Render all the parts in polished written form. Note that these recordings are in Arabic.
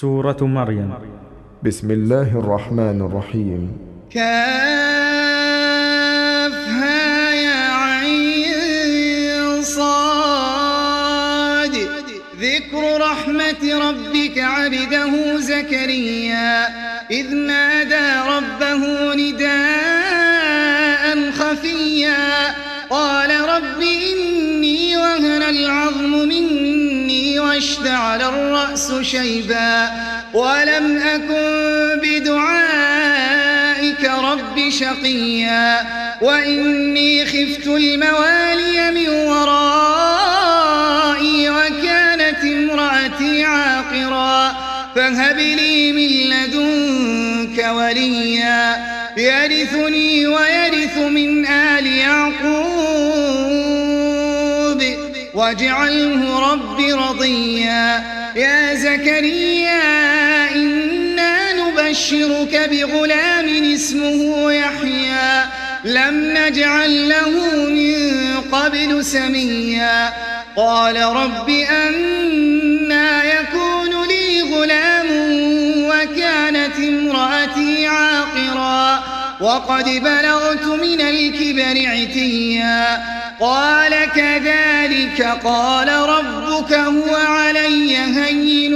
سورة مريم. بسم الله الرحمن الرحيم. كافها يا عين صاد. ذكر رحمة ربك عبده زكريا إذ نادى ربه نداء خفيا قال رب إني وهن العظم مني واشتعل الرأس شيبا ولم أكن بدعائك رب شقيا وإني خفت الموالي من ورائي وكانت امرأتي عاقرا فهب لي من لدنك وليا يرثني ويرث من آل يعقوب واجعله رب رضيا. يا زكريا إنا نبشرك بغلام اسمه يحيى لم نجعل له من قبل سميا قال رب أنى يكون لي غلام وكانت امرأتي عاقرا وقد بلغت من الكبر عتيا قال كذلك قال ربك هو علي هين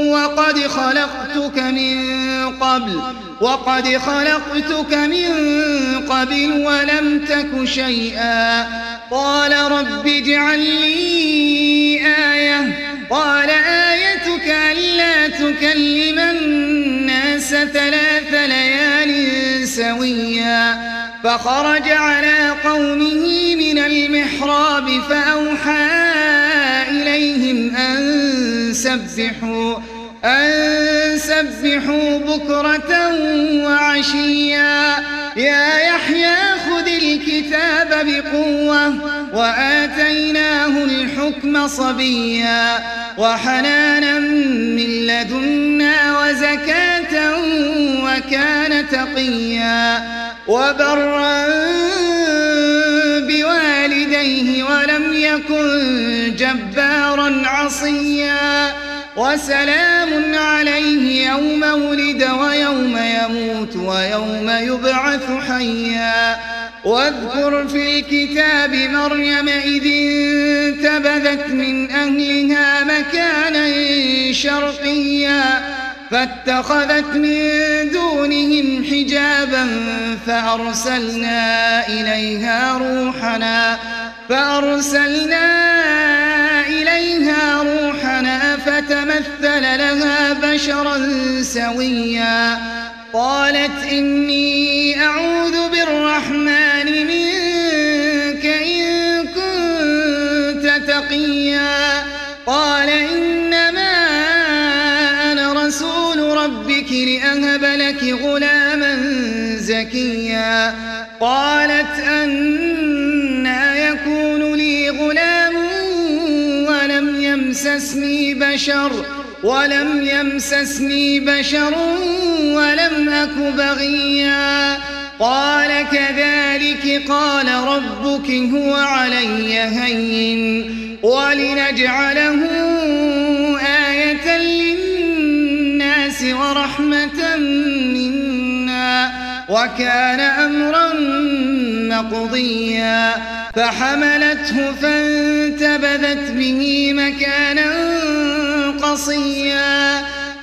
وقد خلقتك من قبل ولم تك شيئا قال رب اجعل لي آية قال آيتك ألا تكلم الناس 3 ليال سويا فخرج على قومه من المحراب فأوحى إليهم أن سبحوا بكرة وعشيا يا يحيى خذ الكتاب بقوة وآتيناه الحكم صبيا وحنانا من لدنا وزكاة وكان تقيا وبرا بوالديه ولم يكن جبارا عصيا وسلام عليه يوم ولد ويوم يموت ويوم يبعث حيا. واذكر في الكتاب مريم إذ انتبذت من أهلها مكانا شرقيا فاتخذت من دونهم حجابا فأرسلنا إليها روحنا فتمثل لها بشرا سويا قالت إني أعوذ بالرحمن منك إن كنت تقيا قال إنما أنا رسول ربك لأهب لك غلاما زكيا قالت أنى يكون لي غلام ولم يمسسني بشر ولم أك بغيا قال كذلك قال ربك هو علي هين ولنجعله آية للناس ورحمة منا وكان أمرا مقضيا فحملته فانتبذت به مكانا قصيا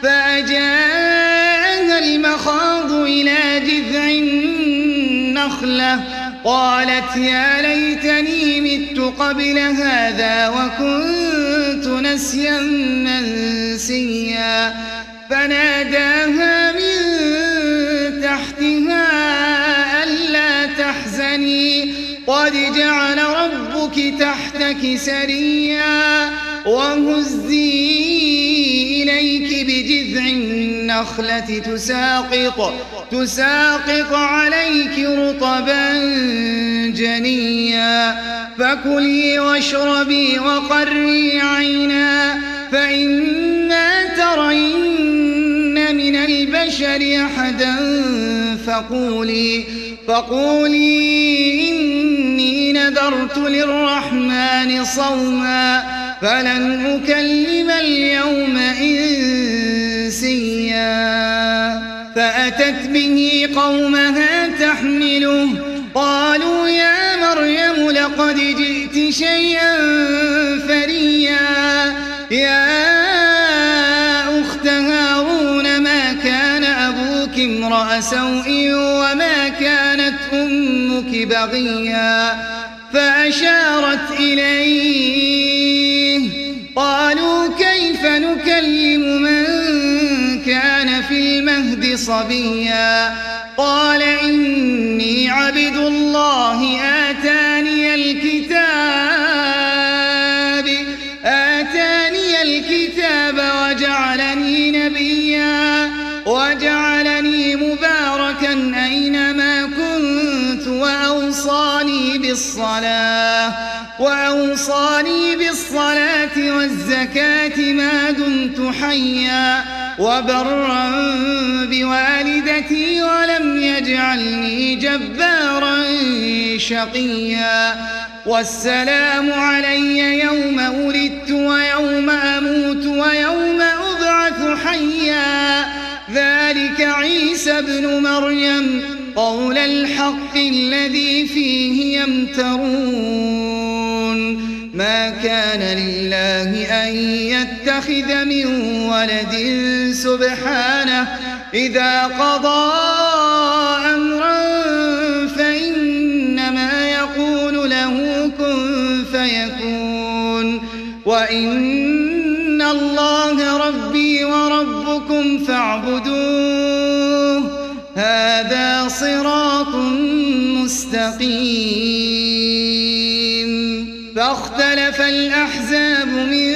فأجاءها المخاض إلى جذع النخلة قالت يا ليتني مت قبل هذا وكنت نسيا منسيا فناداها من تحتها ألا تحزني قد جعل ربك تحتك سريا وهزي إليك بجذع النخلة تساقط عليك رطبا جنيا فكلي واشربي وقري عينا فإما ترين من البشر أحدا فقولي إني نذرت للرحمن صوما فلن أكلم اليوم إنسيا فأتت به قومها تحمله قالوا يا مريم لقد جئت شيئا فريا يا أخت هارون ما كان أبوك امرأ سوء وما كانت أمك بغيا فأشارت إليه قالوا كيف نكلم من كان في المهد صبيا قال إني عبد الله آتاني الكتاب وجعلني نبيا وجعلني مباركا أينما كنت وأوصاني بالصلاة والزكاة ما دمت حيا وبرا بوالدتي ولم يجعلني جبارا شقيا والسلام علي يوم ولدت ويوم أموت ويوم أبعث حيا ذلك عيسى ابن مريم قول الحق الذي فيه يمترون ما كان لله أن يتخذ من ولد سبحانه إذا قضى أمرا فإنما يقول له كن فيكون وإن الله ربي وربكم فاعبدوه هذا صراط مستقيم فاختلف الأحزاب من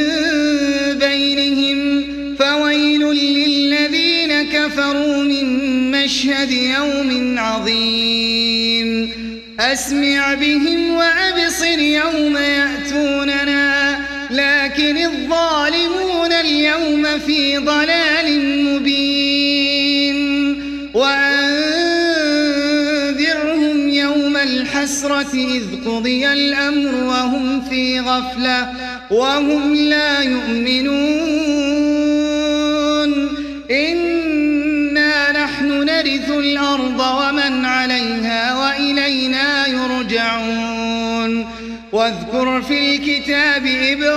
بينهم فويل للذين كفروا من مشهد يوم عظيم أسمع بهم وأبصر يوم يأتوننا لكن الظالمون اليوم في ضلال مبين وأنذرهم يوم الحسرة إذ قضي الأمر وهم في غفلة وهم لا يؤمنون إنا نحن نرث الأرض ومن عليها وإلينا يرجعون واذكر في الكتاب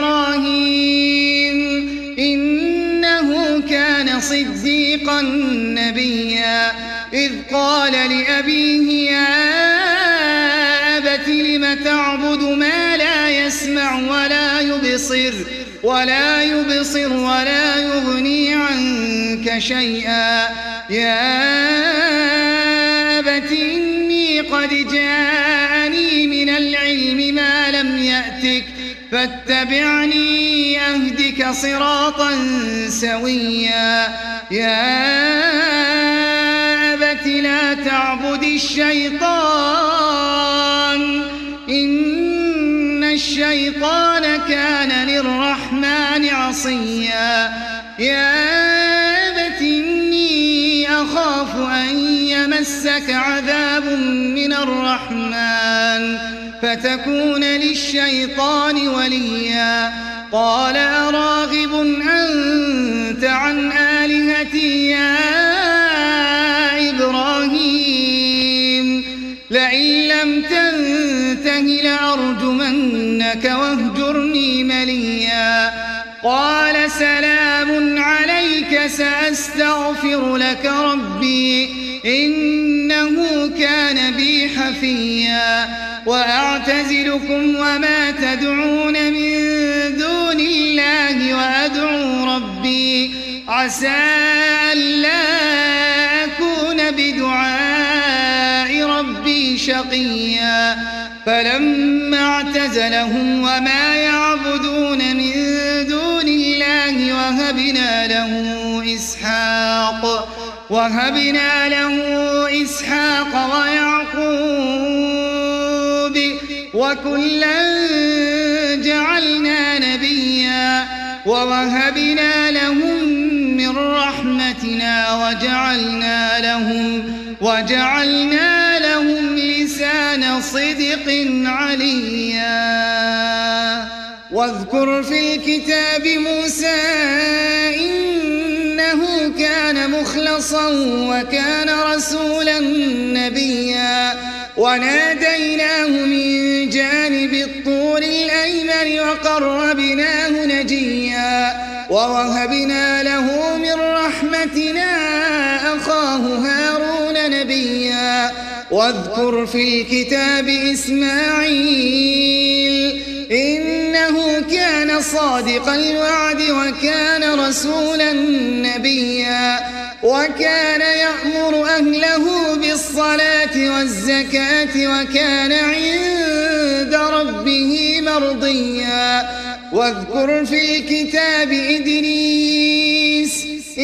إبراهيم إنه كان صديقا نبيا إذ قال لأبيه يا أبت لم تعبد ما لا يسمع ولا يبصر ولا يغني عنك شيئا يا أبت إني قد جاءني من العلم ما لم يأتك فاتبعني أهدك صراطا سويا يا أبت لا تعبد الشيطان إن الشيطان كان للرحمن عصيا يا أبت إني أخاف أن يمسك عذاب من الرحمن فتكون للشيطان وليا قال أراغب أنت عن آلهتي يا إبراهيم لئن لم تنته لأرجمنك واهجرني مليا قال سلام عليك سأستغفر لك ربي إنه كان بي حفيا وأعتزلكم وما تدعون من دون الله وأدعو ربي عسى ألا أكون بدعاء ربي شقيا فلما اعتزلهم وما يعبدون من دون الله وهبنا له إسحاق ويعقوب وكلا جعلنا نبيا ووهبنا لهم من رحمتنا وجعلنا لهم لسان صدق عليا واذكر في الكتاب موسى إنه كان كان مخلصا وكان رسولا نبيا وناديناه من جانب الطور الأيمن وقربناه نجيا ووهبنا له من رحمتنا أخاه هارون نبيا واذكر في الكتاب إسماعيل إنه كان صادق الوعد وكان رسولا نبيا وكان يأمر أهله بالصلاة والزكاة وكان عند ربه مرضيا واذكر في الكتاب إدريس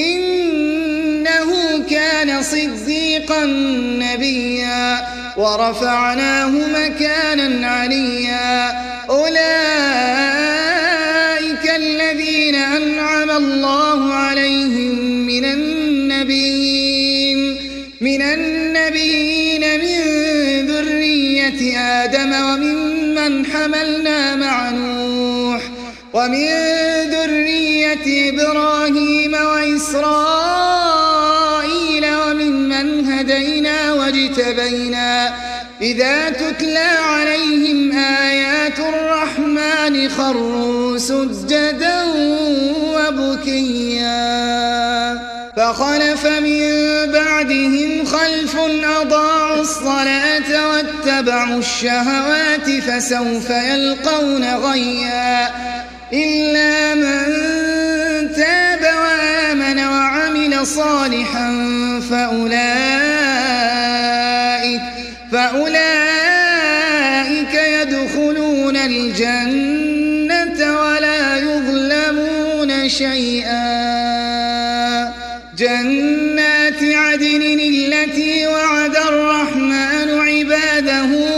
إنه كان صديقا نبيا ورفعناه مكانا عليا أولئك الذين أنعم الله عليهم من النبيين من ذرية آدم وممن حملنا مع نوح ومن ذرية إبراهيم وإسرائيل وممن هدينا واجتبينا إذا تتلى عليهم آيات الرحمن خروا سجدا وبكيا فخلف من بعدهم خلف أضاعوا الصلاة واتبعوا الشهوات فسوف يلقون غيا إلا من تاب وآمن وعمل صالحا فأولئك يدخلون الجنة ولا يظلمون شيئا جنات عدن التي وعد الرحمن عباده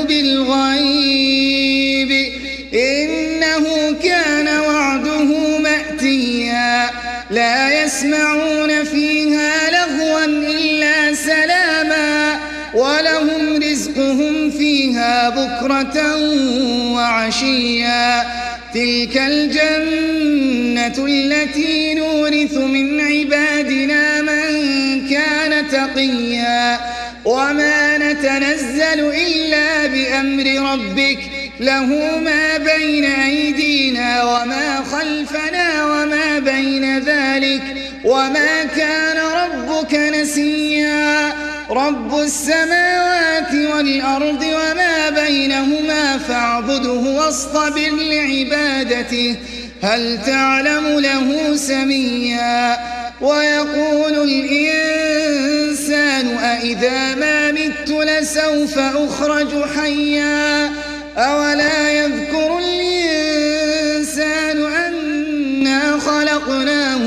بالغيب إنه كان وعده مأتيا لا يسمعون فيها لغوا إلا سلاما ولهم رزقهم فيها بكرة وعشيا تلك الجنة التي نورث من عبادنا من كان تقيا وما نتنزل إلا بأمر ربك له ما بين أيدينا وما خلفنا وما بين ذلك وما كان ربك نسيا رب السماوات والأرض وما بينهما فاعبده واصطبر لعبادته هل تعلم له سميا ويقول الإنسان أإذا ما مت لسوف أخرج حيا أولا يذكر الإنسان أنا خلقناه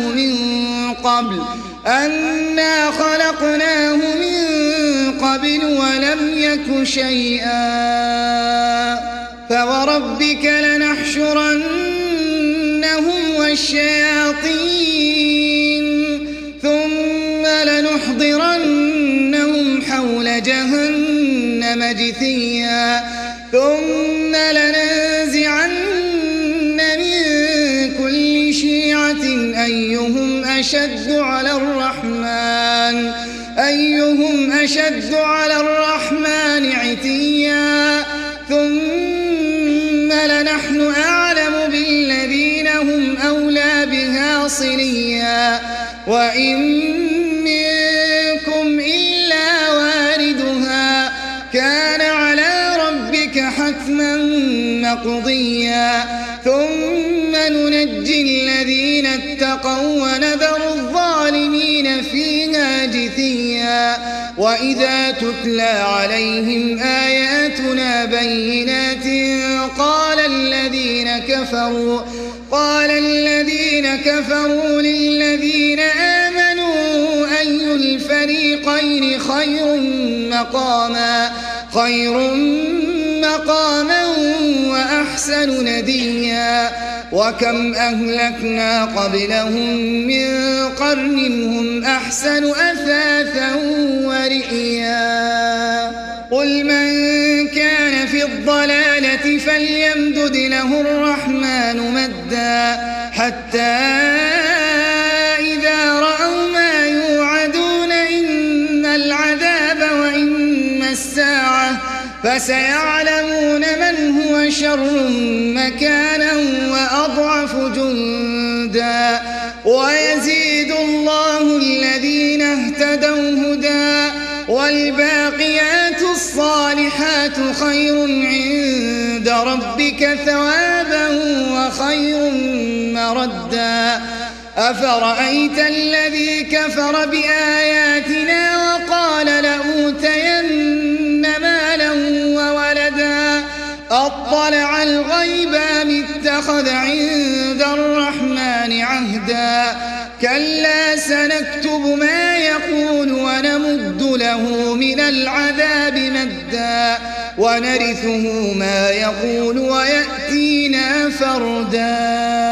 من قبل ولم يك شيئا فوربك لنحشرنهم والشياطين ثم لنحضرنهم حول جهنم جثيا ثم لننزعن من كل شيعة أيهم أشد على الرحمن عتيا ثم لنحن أعلم بالذين هم أولى بها صليا وإن منكم إلا واردها كان على ربك حتما مقضيا ثم ننجي الذين اتقوا ونذر الظالمين فيها جثيا وإذا تتلى عليهم آياتنا بينات قال الذين كفروا للذين آمنوا أي الفريقين خير مقاما وأحسن نديا وكم أهلكنا قبلهم من قرن هم أحسن أثاثا ورئيا قل من كان في الضلالة فليمدد له الرحمن مدا حتى إذا رأوا ما يوعدون فسيعلمون من هو شر مكانا وأضعف جندا ويزيد الله الذين اهتدوا هدى والباقيات الصالحات خير عند ربك ثوابا وخير مردا أفرأيت الذي كفر بآياتنا وقال لأوتين مالا وولدا أطلع الغيب أم اتخذ عند الرحمن عهدا كلا سنكتب ما يقول ونمد له من العذاب مدا ونرثه ما يقول ويأتينا فردا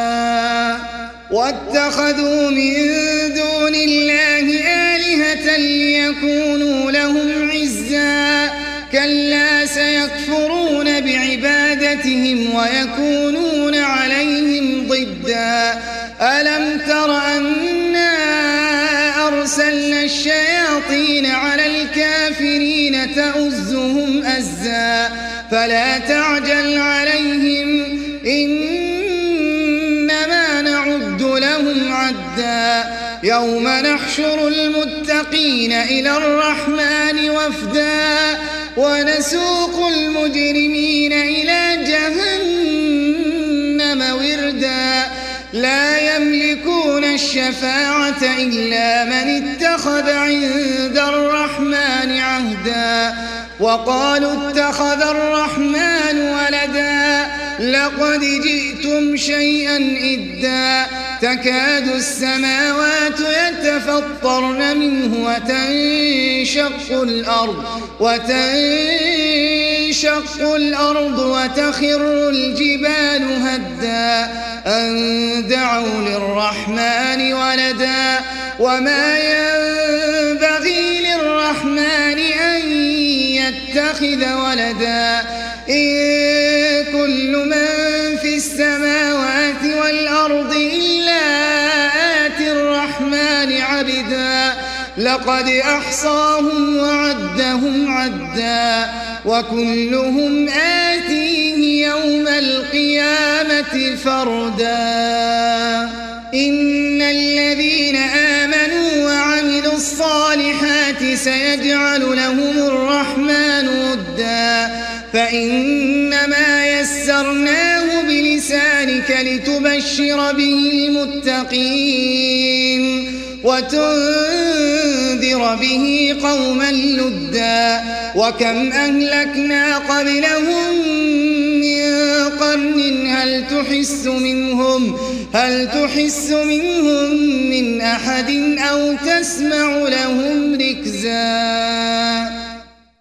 واتخذوا من دون الله آلهة ليكونوا لهم عزا كلا سيكفرون بعبادتهم ويكونون عليهم ضدا ألم تر أنا أرسلنا الشياطين على الكافرين تؤزهم أزا فلا تعجل عليهم إنما نعد لهم عدا يوم نحشر المتقين إلى الرحمن وفدا ونسوق المجرمين إلى جهنم وردا لا يملكون الشفاعة إلا من اتخذ عند الرحمن عهدا وقالوا اتخذ الرحمن ولدا لقد جئتم شيئا إدا تكاد السماوات يتفطرن منه وتنشق الأرض وتخر الجبال هدا أن دعوا للرحمن ولدا وما ينبغي للرحمن أن يتخذ ولدا إن كل من في السماوات والأرض إلا آتي الرحمن عبدا لقد أحصاهم وعدهم عدا وكلهم آتيه يوم القيامة فردا إن الذين آمنوا وعملوا الصالحات سيجعل لهم الرحمن ودا فإنما يسرناه بلسانك لتبشر به المتقين وتنذر به قوما لدا وكم أهلكنا قبلهم من قرن هل تحس منهم من أحد أو تسمع لهم ركزا